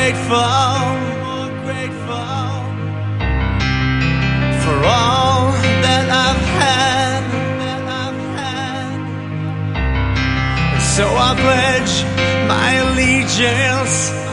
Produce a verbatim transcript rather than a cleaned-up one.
grateful, more grateful for all that I've had, that I've had. And so I pledge my allegiance